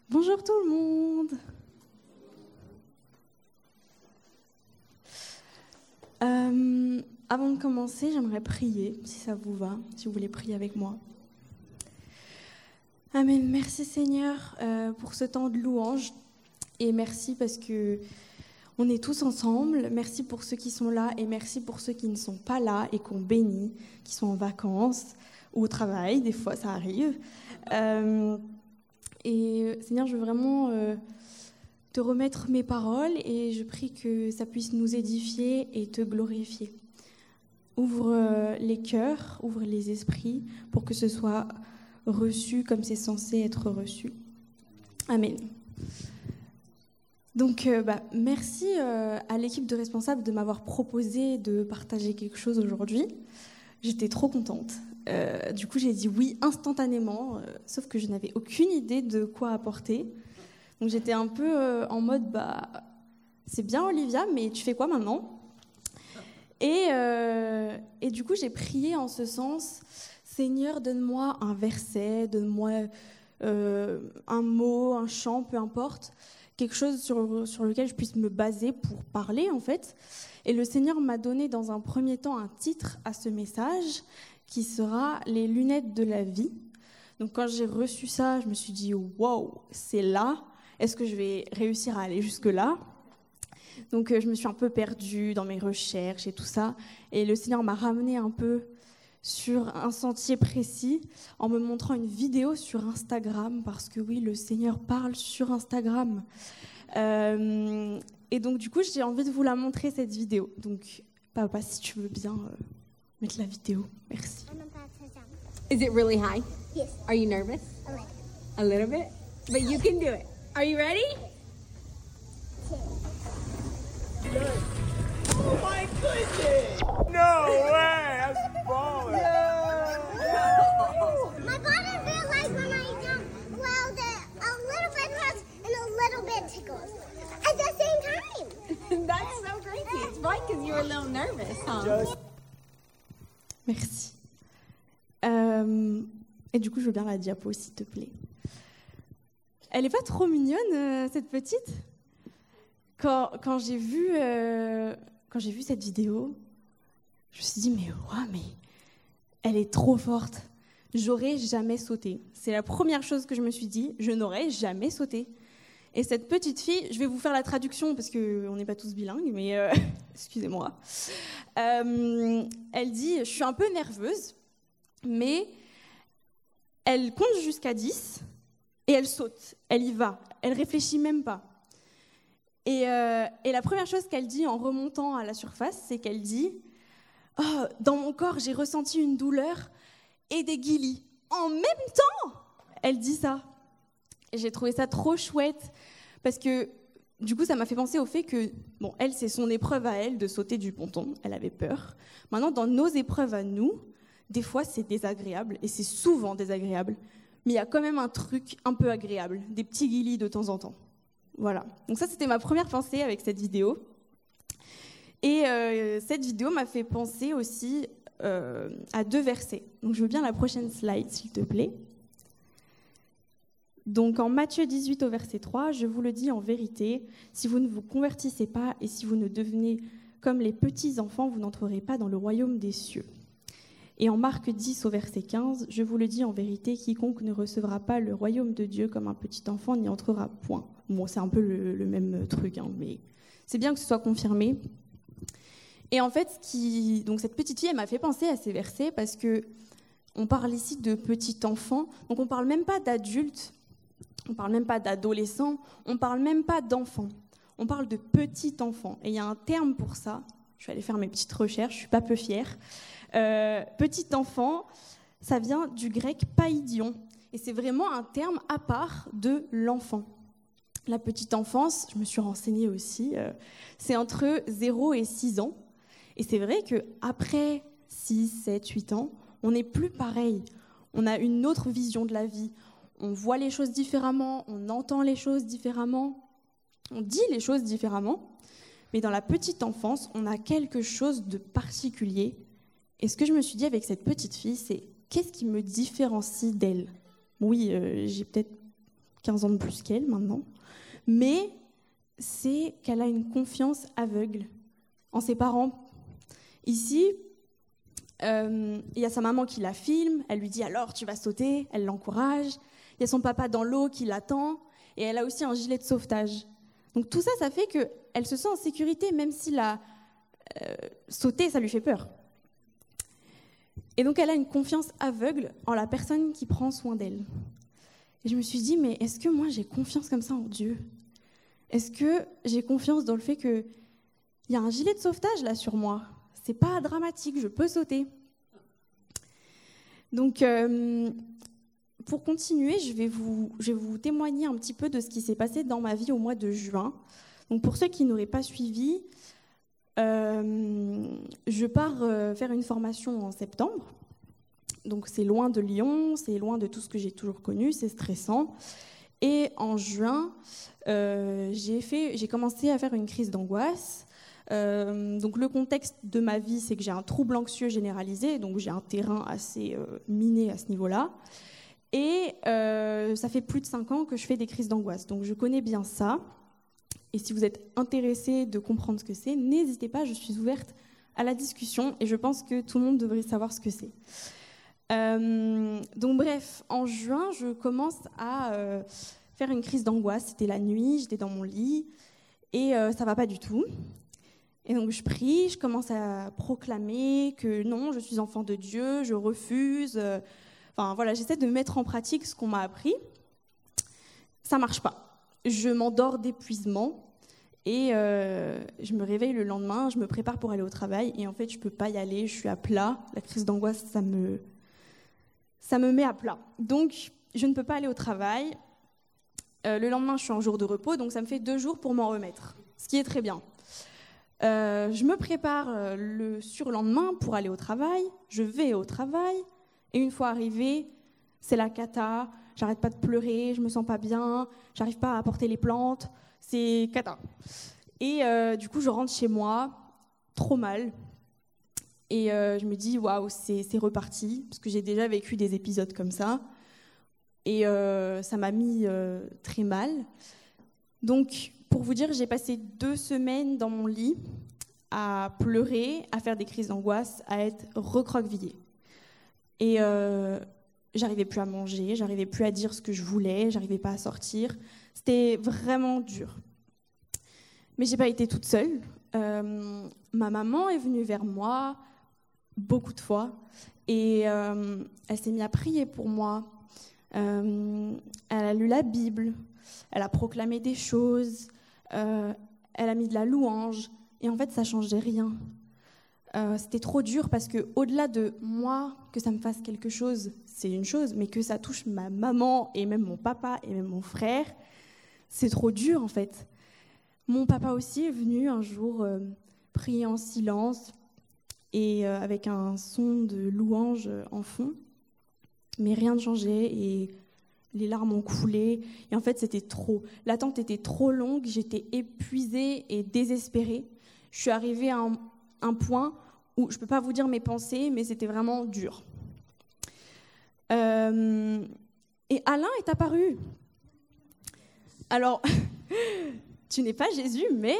Bonjour tout le monde. Avant de commencer, j'aimerais prier, si ça vous va, si vous voulez prier avec moi. Amen. Merci Seigneur pour ce temps de louange et merci parce que on est tous ensemble. Merci pour ceux qui sont là et merci pour ceux qui ne sont pas là et qu'on bénit, qui sont en vacances ou au travail. Des fois, ça arrive. Et Seigneur, je veux vraiment te remettre mes paroles et je prie que ça puisse nous édifier et te glorifier. Ouvre les cœurs, ouvre les esprits pour que ce soit reçu comme c'est censé être reçu. Amen. Donc, merci à l'équipe de responsables de m'avoir proposé de partager quelque chose aujourd'hui. J'étais trop contente. Du coup, j'ai dit oui instantanément, sauf que je n'avais aucune idée de quoi apporter. Donc, j'étais un peu en mode, c'est bien Olivia, mais tu fais quoi maintenant ? Et du coup, j'ai prié en ce sens, Seigneur, donne-moi un verset, donne-moi un mot, un chant, peu importe, quelque chose sur lequel je puisse me baser pour parler, en fait. Et le Seigneur m'a donné dans un premier temps un titre à ce message qui sera « Les lunettes de la vie ». Donc quand j'ai reçu ça, je me suis dit « Wow, c'est là, est-ce que je vais réussir à aller jusque-là » Donc je me suis un peu perdue dans mes recherches et tout ça. Et le Seigneur m'a ramené un peu sur un sentier précis en me montrant une vidéo sur Instagram, parce que oui, le Seigneur parle sur Instagram. Et donc du coup, j'ai envie de vous la montrer, cette vidéo. Donc papa, si tu veux bien mettre la vidéo. Merci. Is it really high? Yes. Are you nervous? A little. A little bit? But you can do it. Are you ready? Oh my goodness! No way! That's baller! My body feels like when I jump, well, a little bit hurts and a little bit tickles at the same time. That's so crazy. It's right because you were a little nervous, huh? Merci. Et du coup, je veux bien la diapo, s'il te plaît. Elle est pas trop mignonne, cette petite ? Quand j'ai vu cette vidéo, je me suis dit, mais elle est trop forte. J'aurais jamais sauté. C'est la première chose que je me suis dit, je n'aurais jamais sauté. Et cette petite fille, je vais vous faire la traduction parce qu'on n'est pas tous bilingues, mais excusez-moi. Elle dit, je suis un peu nerveuse, mais elle compte jusqu'à 10 et elle saute. Elle y va. Elle réfléchit même pas. Et la première chose qu'elle dit en remontant à la surface, c'est qu'elle dit « Oh, dans mon corps, j'ai ressenti une douleur et des guilis. En même temps !» Elle dit ça. Et j'ai trouvé ça trop chouette parce que, du coup, ça m'a fait penser au fait que, bon, elle, c'est son épreuve à elle de sauter du ponton. Elle avait peur. Maintenant, dans nos épreuves à nous, des fois, c'est désagréable et c'est souvent désagréable. Mais il y a quand même un truc un peu agréable, des petits guilis de temps en temps. Voilà, donc ça c'était ma première pensée avec cette vidéo. Et cette vidéo m'a fait penser aussi à 2 versets. Donc je veux bien la prochaine slide, s'il te plaît. Donc en Matthieu 18 au verset 3, je vous le dis en vérité, si vous ne vous convertissez pas et si vous ne devenez comme les petits enfants, vous n'entrerez pas dans le royaume des cieux. Et en Marc 10 au verset 15, je vous le dis en vérité, quiconque ne recevra pas le royaume de Dieu comme un petit enfant n'y entrera point. Bon, c'est un peu le même truc, hein, mais c'est bien que ce soit confirmé. Et en fait, donc cette petite fille, elle m'a fait penser à ces versets parce que on parle ici de petit enfant, donc on parle même pas d'adulte, on parle même pas d'adolescent, on parle même pas d'enfant, on parle de petit enfant. Et il y a un terme pour ça. Je suis allée faire mes petites recherches, je suis pas peu fière. Petit enfant, ça vient du grec païdion, et c'est vraiment un terme à part de l'enfant. La petite enfance, je me suis renseignée aussi, c'est entre 0 et 6 ans. Et c'est vrai qu'après 6, 7, 8 ans, on n'est plus pareil. On a une autre vision de la vie. On voit les choses différemment, on entend les choses différemment, on dit les choses différemment. Mais dans la petite enfance, on a quelque chose de particulier. Et ce que je me suis dit avec cette petite fille, c'est qu'est-ce qui me différencie d'elle ? Oui, j'ai peut-être 15 ans de plus qu'elle maintenant, mais c'est qu'elle a une confiance aveugle en ses parents. Ici, il y a sa maman qui la filme, elle lui dit « alors tu vas sauter », elle l'encourage. Il y a son papa dans l'eau qui l'attend, et elle a aussi un gilet de sauvetage. Donc tout ça, ça fait qu'elle se sent en sécurité, même si sauter, ça lui fait peur. Et donc elle a une confiance aveugle en la personne qui prend soin d'elle. Et je me suis dit, mais est-ce que moi j'ai confiance comme ça en Dieu ? Est-ce que j'ai confiance dans le fait qu'il y a un gilet de sauvetage là sur moi ? C'est pas dramatique, je peux sauter. Donc, pour continuer, je vais vous témoigner un petit peu de ce qui s'est passé dans ma vie au mois de juin. Donc, pour ceux qui n'auraient pas suivi, je pars faire une formation en septembre. Donc, c'est loin de Lyon, c'est loin de tout ce que j'ai toujours connu, c'est stressant. Et en juin, j'ai commencé à faire une crise d'angoisse. Donc le contexte de ma vie, c'est que j'ai un trouble anxieux généralisé, donc j'ai un terrain assez miné à ce niveau-là. Et ça fait plus de 5 ans que je fais des crises d'angoisse, donc je connais bien ça. Et si vous êtes intéressé de comprendre ce que c'est, n'hésitez pas, je suis ouverte à la discussion et je pense que tout le monde devrait savoir ce que c'est. Donc bref, en juin, je commence à faire une crise d'angoisse. C'était la nuit, j'étais dans mon lit et ça va pas du tout. Et donc je prie, je commence à proclamer que non, je suis enfant de Dieu, je refuse. Enfin voilà, j'essaie de mettre en pratique ce qu'on m'a appris. Ça marche pas. Je m'endors d'épuisement et je me réveille le lendemain, je me prépare pour aller au travail et en fait je peux pas y aller, je suis à plat. La crise d'angoisse, ça me met à plat. Donc je ne peux pas aller au travail. Le lendemain, je suis en jour de repos, donc ça me fait 2 jours pour m'en remettre, ce qui est très bien. Je me prépare le surlendemain pour aller au travail, je vais au travail, et une fois arrivée, c'est la cata, j'arrête pas de pleurer, je me sens pas bien, j'arrive pas à apporter les plantes, c'est cata. Et du coup, je rentre chez moi, trop mal, et je me dis, waouh, c'est reparti, parce que j'ai déjà vécu des épisodes comme ça, et ça m'a mis très mal. Donc, pour vous dire, j'ai passé 2 semaines dans mon lit à pleurer, à faire des crises d'angoisse, à être recroquevillée. Et j'arrivais plus à manger, j'arrivais plus à dire ce que je voulais, j'arrivais pas à sortir. C'était vraiment dur. Mais j'ai pas été toute seule. Ma maman est venue vers moi beaucoup de fois et elle s'est mise à prier pour moi. Elle a lu la Bible, elle a proclamé des choses, elle a mis de la louange, et en fait, ça changeait rien. C'était trop dur parce que, au-delà de moi, que ça me fasse quelque chose, c'est une chose, mais que ça touche ma maman et même mon papa et même mon frère, c'est trop dur en fait. Mon papa aussi est venu un jour prier en silence et avec un son de louange en fond, mais rien ne changeait et les larmes ont coulé. Et en fait, c'était trop. L'attente était trop longue, j'étais épuisée et désespérée. Je suis arrivée à un point où je ne peux pas vous dire mes pensées, mais c'était vraiment dur. Et Alain est apparu. Alors, tu n'es pas Jésus, mais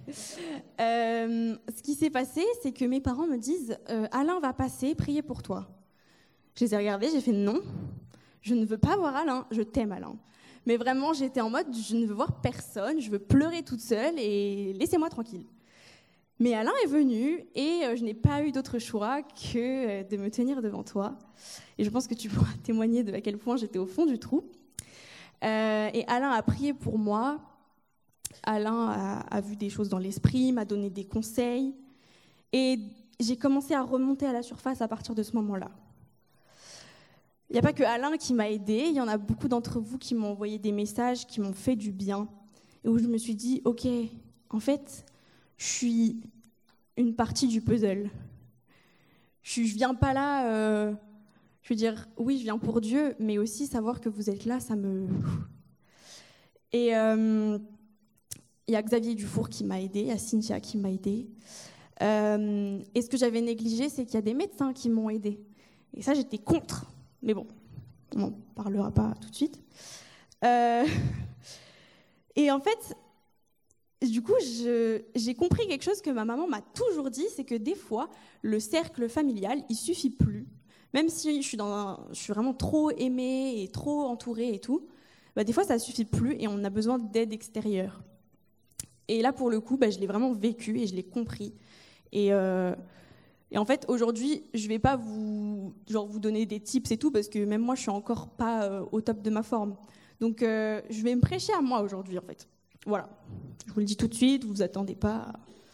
ce qui s'est passé, c'est que mes parents me disent « Alain va passer, priez pour toi ». Je les ai regardés, j'ai fait « Non, je ne veux pas voir Alain, je t'aime Alain ». Mais vraiment, j'étais en mode « Je ne veux voir personne, je veux pleurer toute seule et laissez-moi tranquille ». Mais Alain est venu et je n'ai pas eu d'autre choix que de me tenir devant toi. Et je pense que tu pourras témoigner de à quel point j'étais au fond du trou. Et Alain a prié pour moi. Alain a vu des choses dans l'esprit, m'a donné des conseils. Et j'ai commencé à remonter à la surface à partir de ce moment-là. Il n'y a pas que Alain qui m'a aidée. Il y en a beaucoup d'entre vous qui m'ont envoyé des messages qui m'ont fait du bien. Et où je me suis dit, OK, en fait, je suis une partie du puzzle. Je viens pas là, je veux dire, oui, je viens pour Dieu, mais aussi savoir que vous êtes là, ça me... Et il y a Xavier Dufour qui m'a aidée, il y a Cynthia qui m'a aidée. Et ce que j'avais négligé, c'est qu'il y a des médecins qui m'ont aidée. Et ça, j'étais contre. Mais bon, on n'en parlera pas tout de suite. Euh, Et en fait, du coup, j'ai compris quelque chose que ma maman m'a toujours dit, c'est que des fois, le cercle familial, il suffit plus. Même si je suis vraiment trop aimée et trop entourée et tout, des fois, ça suffit plus et on a besoin d'aide extérieure. Et là, pour le coup, je l'ai vraiment vécu et je l'ai compris. Et en fait, aujourd'hui, je ne vais pas vous donner des tips et tout, parce que même moi, je ne suis encore pas au top de ma forme. Donc, je vais me prêcher à moi aujourd'hui, en fait. Voilà. Je vous le dis tout de suite, vous ne vous attendez pas.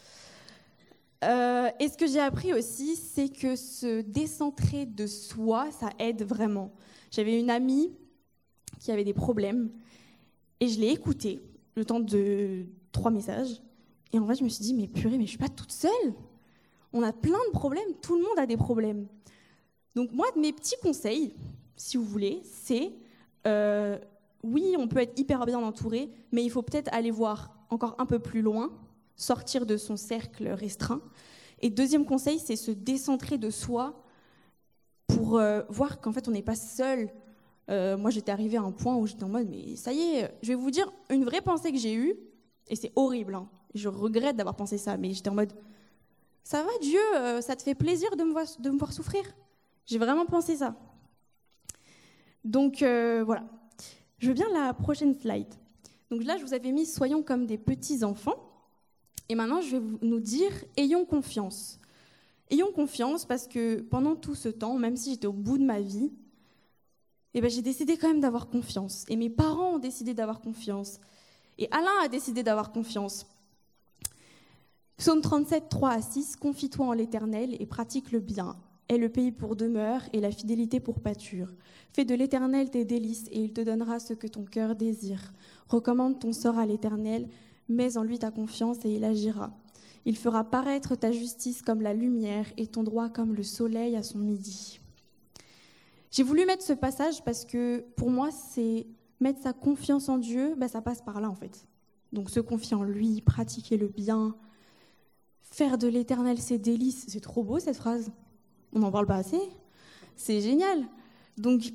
Et ce que j'ai appris aussi, c'est que se décentrer de soi, ça aide vraiment. J'avais une amie qui avait des problèmes, et je l'ai écoutée, le temps de 3 messages. Et en fait, je me suis dit, mais purée, mais je ne suis pas toute seule. On a plein de problèmes, tout le monde a des problèmes. Donc moi, mes petits conseils, si vous voulez, c'est... oui, on peut être hyper bien entouré, mais il faut peut-être aller voir encore un peu plus loin, sortir de son cercle restreint. Et deuxième conseil, c'est se décentrer de soi pour voir qu'en fait, on n'est pas seul. Moi, j'étais arrivée à un point où j'étais en mode, mais ça y est, je vais vous dire une vraie pensée que j'ai eue, et c'est horrible, hein, je regrette d'avoir pensé ça, mais j'étais en mode, ça va Dieu, ça te fait plaisir de me voir souffrir? J'ai vraiment pensé ça. Donc voilà. Je veux bien la prochaine slide. Donc là, je vous avais mis « Soyons comme des petits-enfants ». Et maintenant, je vais nous dire « Ayons confiance ». Ayons confiance parce que pendant tout ce temps, même si j'étais au bout de ma vie, j'ai décidé quand même d'avoir confiance. Et mes parents ont décidé d'avoir confiance. Et Alain a décidé d'avoir confiance. Psaume 37, 3-6 « Confie-toi en l'Éternel et pratique le bien. Aie le pays pour demeure et la fidélité pour pâture. Fais de l'Éternel tes délices et il te donnera ce que ton cœur désire. Recommande ton sort à l'Éternel, mets en lui ta confiance et il agira. Il fera paraître ta justice comme la lumière et ton droit comme le soleil à son midi. » J'ai voulu mettre ce passage parce que pour moi, c'est mettre sa confiance en Dieu, ça passe par là en fait. Donc se confier en lui, pratiquer le bien, faire de l'Éternel ses délices. C'est trop beau cette phrase. On n'en parle pas assez. C'est génial. Donc,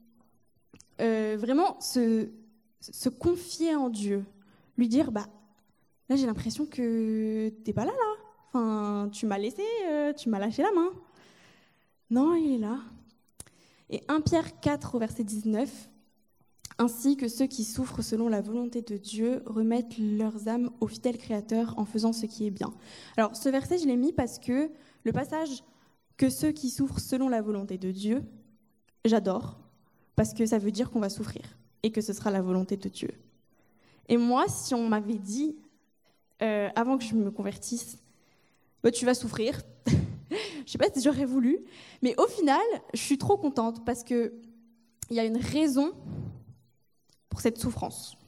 vraiment, se confier en Dieu. Lui dire, là, j'ai l'impression que t'es pas là. Enfin, tu m'as laissé, tu m'as lâché la main. Non, il est là. Et 1 Pierre 4, au verset 19, « Ainsi que ceux qui souffrent selon la volonté de Dieu remettent leurs âmes au fidèle Créateur en faisant ce qui est bien. » Alors, ce verset, je l'ai mis parce que le passage... que ceux qui souffrent selon la volonté de Dieu, j'adore, parce que ça veut dire qu'on va souffrir et que ce sera la volonté de Dieu. Et moi, si on m'avait dit, avant que je me convertisse, tu vas souffrir, je ne sais pas si j'aurais voulu, mais au final, je suis trop contente parce qu'il y a une raison pour cette souffrance.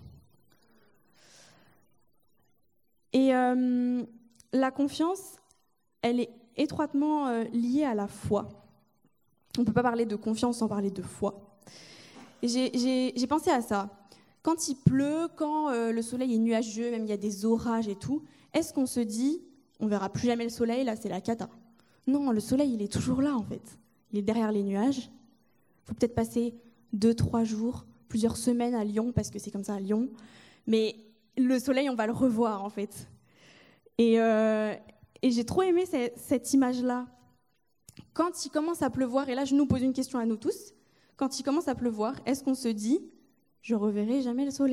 Et la confiance, elle est étroitement liée à la foi. On ne peut pas parler de confiance sans parler de foi. Et j'ai pensé à ça. Quand il pleut, quand le soleil est nuageux, même il y a des orages et tout, est-ce qu'on se dit, on ne verra plus jamais le soleil, là c'est la cata? Non, le soleil il est toujours là en fait. Il est derrière les nuages. Il faut peut-être passer 2-3 jours, plusieurs semaines à Lyon, parce que c'est comme ça à Lyon. Mais le soleil, on va le revoir en fait. Et j'ai trop aimé cette image-là. Quand il commence à pleuvoir, et là je nous pose une question à nous tous, quand il commence à pleuvoir, est-ce qu'on se dit « je reverrai jamais le soleil » ?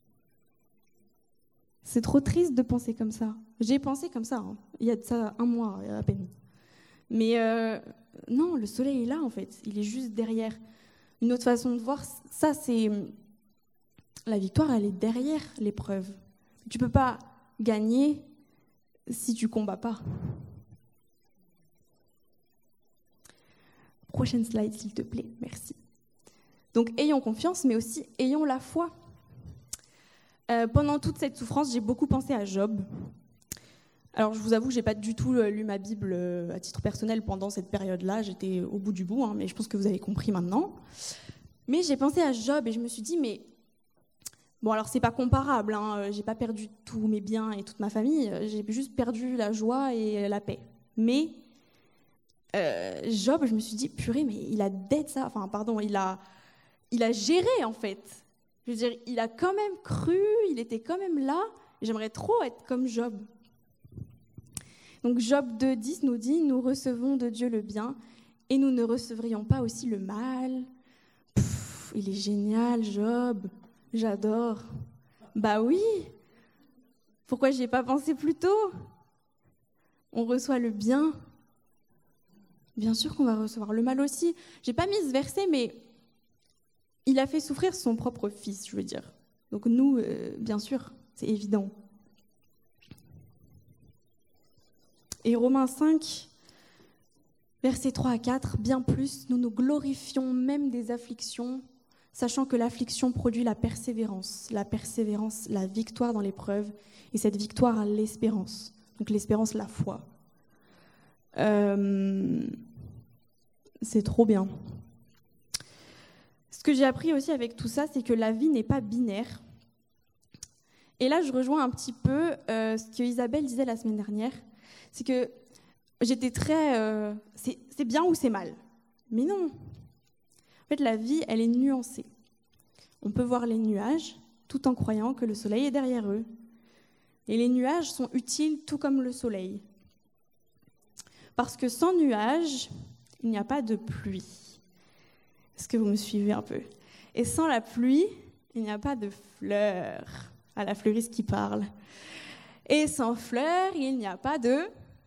C'est trop triste de penser comme ça. J'ai pensé comme ça, il y a de ça 1 mois à peine. Mais non, le soleil est là en fait, il est juste derrière. Une autre façon de voir ça, c'est la victoire, elle est derrière l'épreuve. Tu ne peux pas gagner si tu ne combats pas. Prochaine slide, s'il te plaît. Merci. Donc, ayons confiance, mais aussi ayons la foi. Pendant toute cette souffrance, j'ai beaucoup pensé à Job. Alors, je vous avoue que je n'ai pas du tout lu ma Bible à titre personnel pendant cette période-là. J'étais au bout du bout, mais je pense que vous avez compris maintenant. Mais j'ai pensé à Job et je me suis dit, mais... Bon, alors, c'est pas comparable. J'ai pas perdu tous mes biens et toute ma famille. J'ai juste perdu la joie et la paix. Mais Job, je me suis dit, purée, mais il a il a géré, en fait. Je veux dire, il a quand même cru, il était quand même là. J'aimerais trop être comme Job. Donc Job 2,10 nous dit « Nous recevons de Dieu le bien et nous ne recevrions pas aussi le mal ?» Il est génial, Job. J'adore. Bah oui. Pourquoi j'y ai pas pensé plus tôt ? On reçoit le bien. Bien sûr qu'on va recevoir le mal aussi. J'ai pas mis ce verset, mais il a fait souffrir son propre fils, je veux dire. Donc nous, bien sûr, c'est évident. Et Romains 5, versets 3 à 4, bien plus, nous nous glorifions même des afflictions, sachant que l'affliction produit la persévérance, la victoire dans l'épreuve, et cette victoire a l'espérance. Donc l'espérance, la foi. C'est trop bien. Ce que j'ai appris aussi avec tout ça, c'est que la vie n'est pas binaire. Et là, je rejoins un petit peu ce que Isabelle disait la semaine dernière. C'est que j'étais très... c'est bien ou c'est mal. Mais non. En fait, la vie, elle est nuancée. On peut voir les nuages tout en croyant que le soleil est derrière eux. Et les nuages sont utiles tout comme le soleil. Parce que sans nuages, il n'y a pas de pluie. Est-ce que vous me suivez un peu ? Et sans la pluie, il n'y a pas de fleurs. À la fleuriste qui parle. Et sans fleurs, il n'y a pas de...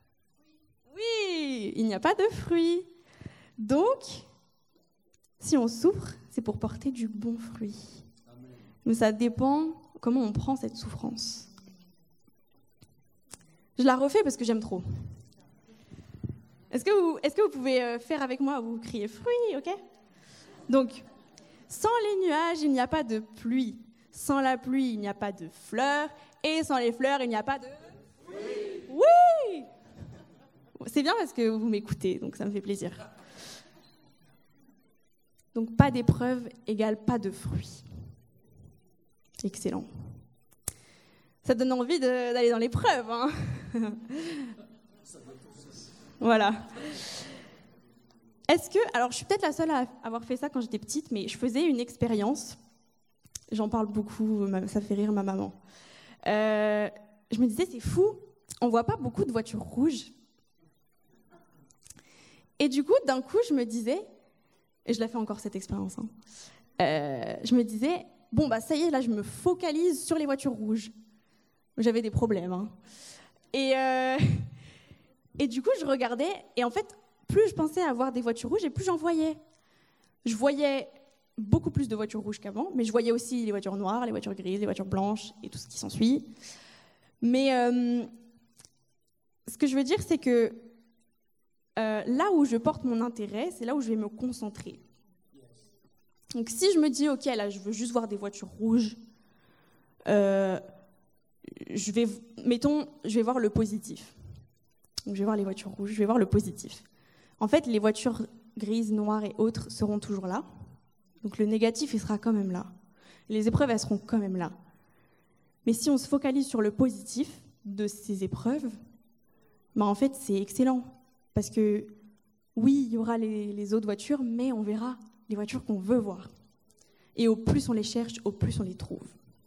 Oui, il n'y a pas de fruits. Donc, si on souffre, c'est pour porter du bon fruit. Mais ça dépend comment on prend cette souffrance. Je la refais parce que j'aime trop. Est-ce que vous pouvez faire avec moi, vous criez fruits, ok ? Donc, sans les nuages, il n'y a pas de pluie. Sans la pluie, il n'y a pas de fleurs. Et sans les fleurs, il n'y a pas de... Oui ! C'est bien parce que vous m'écoutez, donc ça me fait plaisir. Donc, pas d'épreuve égale pas de fruits. Excellent. Ça donne envie d'aller dans l'épreuve, hein. Voilà. Alors, je suis peut-être la seule à avoir fait ça quand j'étais petite, mais je faisais une expérience. J'en parle beaucoup, ça fait rire ma maman. Je me disais, c'est fou, on voit pas beaucoup de voitures rouges. Et du coup, d'un coup, je me disais, et je la fais encore cette expérience, hein, je me disais, bon, bah ça y est, là, je me focalise sur les voitures rouges. J'avais des problèmes. Hein. Et du coup, je regardais, et en fait, plus je pensais avoir des voitures rouges, et plus j'en voyais. Je voyais beaucoup plus de voitures rouges qu'avant, mais je voyais aussi les voitures noires, les voitures grises, les voitures blanches, et tout ce qui s'ensuit. Mais ce que je veux dire, c'est que là où je porte mon intérêt, c'est là où je vais me concentrer. Donc si je me dis, ok, là, je veux juste voir des voitures rouges, je vais voir le positif. Donc je vais voir les voitures rouges, je vais voir le positif. En fait, les voitures grises, noires et autres seront toujours là. Donc le négatif, il sera quand même là. Les épreuves, elles seront quand même là. Mais si on se focalise sur le positif de ces épreuves, ben en fait, c'est excellent. Parce que oui, il y aura les autres voitures, mais on verra les voitures qu'on veut voir. Et au plus on les cherche, au plus on les trouve.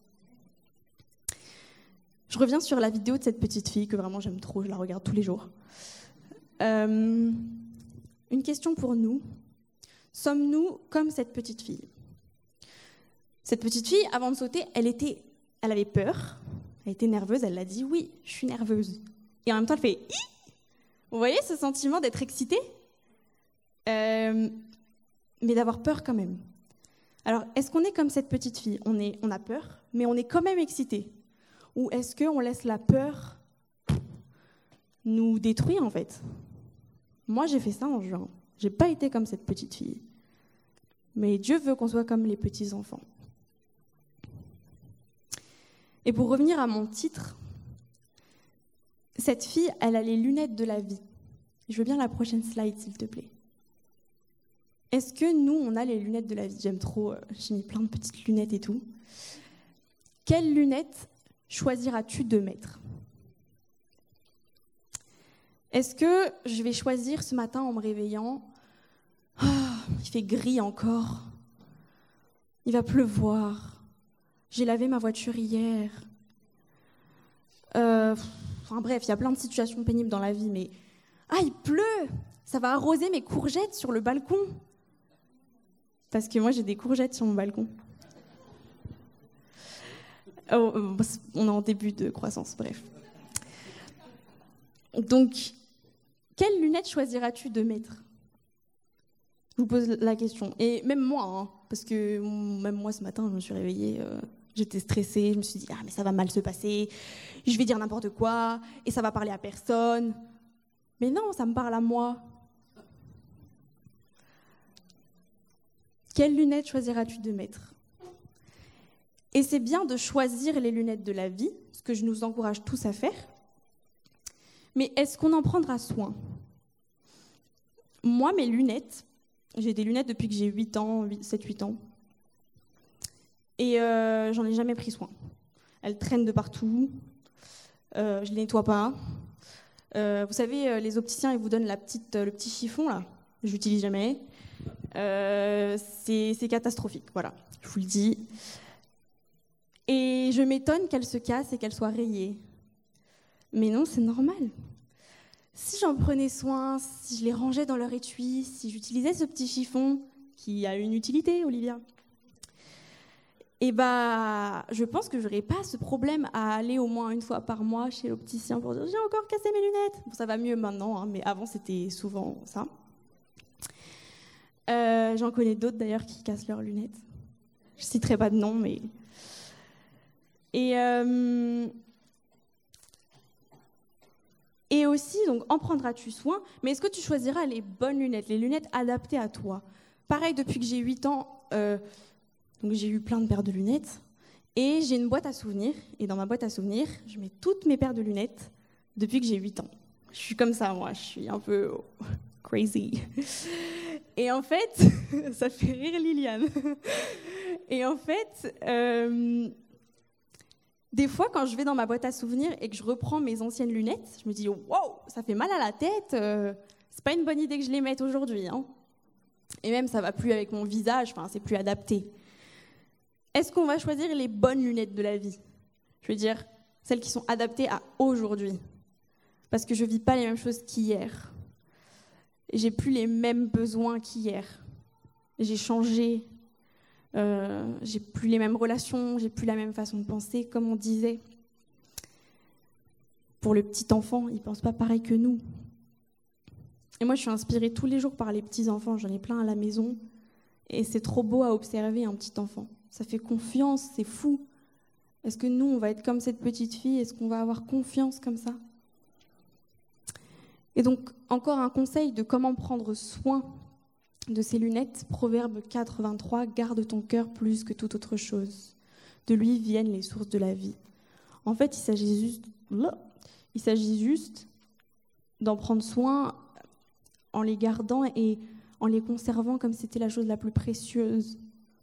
Je reviens sur la vidéo de cette petite fille que vraiment j'aime trop, je la regarde tous les jours. Une question pour nous. Sommes-nous comme cette petite fille ? Cette petite fille, avant de sauter, elle avait peur, elle était nerveuse, elle l'a dit, oui, je suis nerveuse. Et en même temps, elle fait, hi ! Vous voyez ce sentiment d'être excitée ? Mais d'avoir peur quand même. Alors, est-ce qu'on est comme cette petite fille ? On a peur, mais on est quand même excité. Ou est-ce qu'on laisse la peur nous détruire, en fait ? Moi, j'ai fait ça en juin. J'ai pas été comme cette petite fille. Mais Dieu veut qu'on soit comme les petits-enfants. Et pour revenir à mon titre, cette fille, elle a les lunettes de la vie. Je veux bien la prochaine slide, s'il te plaît. Est-ce que nous, on a les lunettes de la vie ? J'aime trop, j'ai mis plein de petites lunettes et tout. Quelles lunettes choisiras-tu de mettre ? Est-ce que je vais choisir ce matin en me réveillant ? Il fait gris encore. Il va pleuvoir. J'ai lavé ma voiture hier. Bref, il y a plein de situations pénibles dans la vie, mais... Ah, il pleut! Ça va arroser mes courgettes sur le balcon. Parce que moi, j'ai des courgettes sur mon balcon. On est en début de croissance, bref. Donc, quelles lunettes choisiras-tu de mettre? Je vous pose la question. Et même moi, hein, parce que même moi, ce matin, je me suis réveillée, j'étais stressée, je me suis dit « Ah, mais ça va mal se passer, je vais dire n'importe quoi, et ça va parler à personne. » Mais non, ça me parle à moi. Quelles lunettes choisiras-tu de mettre? Et c'est bien de choisir les lunettes de la vie, ce que je nous encourage tous à faire. Mais est-ce qu'on en prendra soin? Moi, mes lunettes, j'ai des lunettes depuis que j'ai 8 ans, 7-8 ans. Et j'en ai jamais pris soin. Elles traînent de partout. Je les nettoie pas. Vous savez, les opticiens, ils vous donnent le petit chiffon, là. Je l'utilise jamais. C'est catastrophique, voilà, je vous le dis. Et je m'étonne qu'elles se cassent et qu'elles soient rayées. Mais non, c'est normal. Si j'en prenais soin, si je les rangeais dans leur étui, si j'utilisais ce petit chiffon, qui a une utilité, Olivia, et je pense que je n'aurais pas ce problème à aller au moins une fois par mois chez l'opticien pour dire « J'ai encore cassé mes lunettes ». Bon, ça va mieux maintenant, hein, mais avant, c'était souvent ça. J'en connais d'autres d'ailleurs qui cassent leurs lunettes. Je citerai pas de nom, mais... Et aussi, donc, en prendras-tu soin, mais est-ce que tu choisiras les bonnes lunettes, les lunettes adaptées à toi? Pareil, depuis que j'ai 8 ans, donc j'ai eu plein de paires de lunettes, et j'ai une boîte à souvenirs, et dans ma boîte à souvenirs, je mets toutes mes paires de lunettes depuis que j'ai 8 ans. Je suis comme ça, moi, je suis un peu crazy. Et en fait, ça fait rire Liliane. Et en fait, des fois, quand je vais dans ma boîte à souvenirs et que je reprends mes anciennes lunettes, je me dis « Wow, ça fait mal à la tête, c'est pas une bonne idée que je les mette aujourd'hui. Hein. » Et même, ça va plus avec mon visage, c'est plus adapté. Est-ce qu'on va choisir les bonnes lunettes de la vie? Je veux dire, celles qui sont adaptées à aujourd'hui. Parce que je vis pas les mêmes choses qu'hier. J'ai plus les mêmes besoins qu'hier. J'ai changé. J'ai plus les mêmes relations, j'ai plus la même façon de penser, comme on disait. Pour le petit enfant, il pense pas pareil que nous. Et moi, je suis inspirée tous les jours par les petits enfants. J'en ai plein à la maison. Et c'est trop beau à observer un petit enfant. Ça fait confiance, c'est fou. Est-ce que nous, on va être comme cette petite fille? Est-ce qu'on va avoir confiance comme ça? Et donc, encore un conseil de comment prendre soin de ces lunettes. Proverbe 4, 23, « Garde ton cœur plus que toute autre chose. De lui viennent les sources de la vie. » En fait, il s'agit juste d'en prendre soin en les gardant et en les conservant comme c'était la chose la plus précieuse.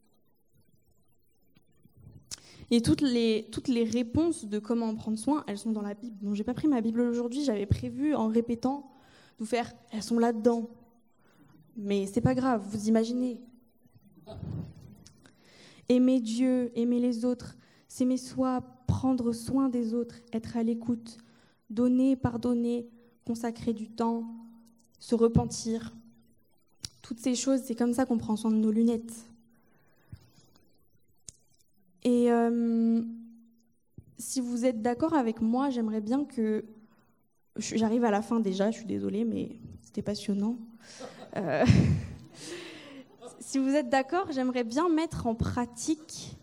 Et toutes les réponses de comment en prendre soin, elles sont dans la Bible. Donc, j'ai pas pris ma Bible aujourd'hui, j'avais prévu, en répétant, de vous faire « elles sont là-dedans ». Mais c'est pas grave, vous imaginez. Aimer Dieu, aimer les autres, s'aimer soi, prendre soin des autres, être à l'écoute, donner, pardonner, consacrer du temps, se repentir. Toutes ces choses, c'est comme ça qu'on prend soin de nos lunettes. Et si vous êtes d'accord avec moi, j'aimerais bien que... J'arrive à la fin déjà, je suis désolée, mais c'était passionnant. Si vous êtes d'accord, j'aimerais bien mettre en pratique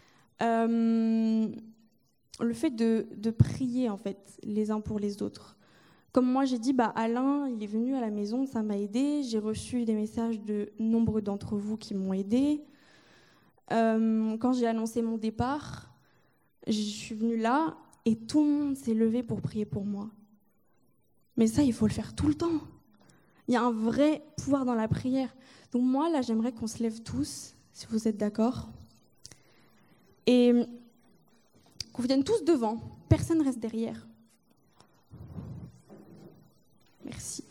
le fait de prier, en fait, les uns pour les autres. Comme moi, j'ai dit, Alain, il est venu à la maison, ça m'a aidé. J'ai reçu des messages de nombre d'entre vous qui m'ont aidé. Quand j'ai annoncé mon départ, je suis venue là et tout le monde s'est levé pour prier pour moi. Mais ça, il faut le faire tout le temps. Il y a un vrai pouvoir dans la prière. Donc moi, là, j'aimerais qu'on se lève tous, si vous êtes d'accord, et qu'on vienne tous devant. Personne ne reste derrière. Merci.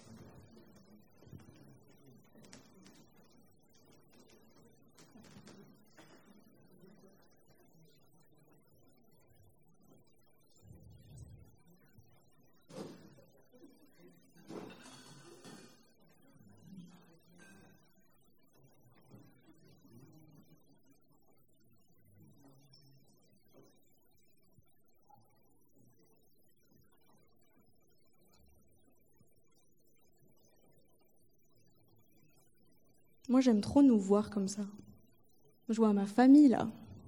Moi, j'aime trop nous voir comme ça. Je vois ma famille, là.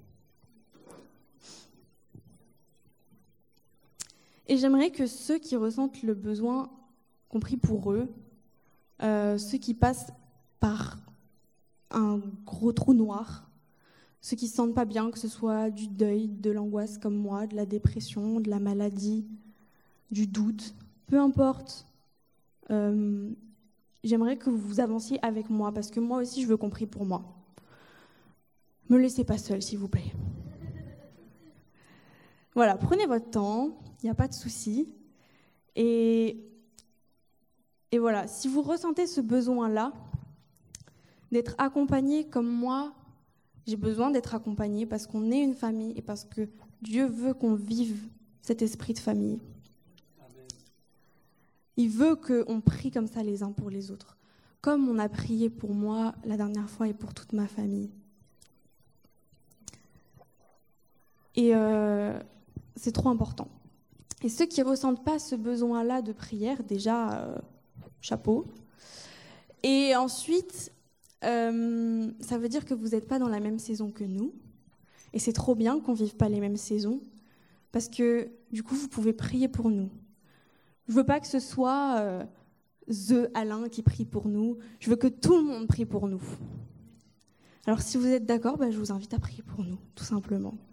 Et j'aimerais que ceux qui ressentent le besoin, compris pour eux, ceux qui passent par un gros trou noir, ceux qui ne se sentent pas bien, que ce soit du deuil, de l'angoisse comme moi, de la dépression, de la maladie, du doute, peu importe, j'aimerais que vous avanciez avec moi, parce que moi aussi je veux compris pour moi. Me laissez pas seule, s'il vous plaît. Voilà, prenez votre temps, il n'y a pas de souci. Et voilà, si vous ressentez ce besoin-là, d'être accompagné comme moi, j'ai besoin d'être accompagné parce qu'on est une famille et parce que Dieu veut qu'on vive cet esprit de famille. Amen. Il veut qu'on prie comme ça les uns pour les autres, comme on a prié pour moi la dernière fois et pour toute ma famille. Et c'est trop important. Et ceux qui ne ressentent pas ce besoin-là de prière, déjà, chapeau. Et ensuite, ça veut dire que vous n'êtes pas dans la même saison que nous. Et c'est trop bien qu'on ne vive pas les mêmes saisons, parce que du coup, vous pouvez prier pour nous. Je ne veux pas que ce soit Alain qui prie pour nous. Je veux que tout le monde prie pour nous. Alors si vous êtes d'accord, je vous invite à prier pour nous, tout simplement.